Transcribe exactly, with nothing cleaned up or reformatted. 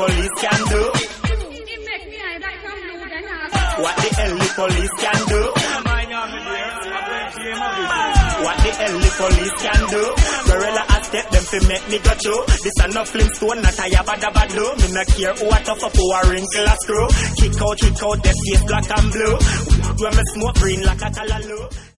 police can do? What the hell the police can do? What the hell the police can do? Gorilla a step them fi make me go through. This a no Flintstone, not a yabba dabba do. Me no care who a tough up who a wrinkle a screw. Kick out, kick out, the face black and blue. When me smoke green like a callaloo.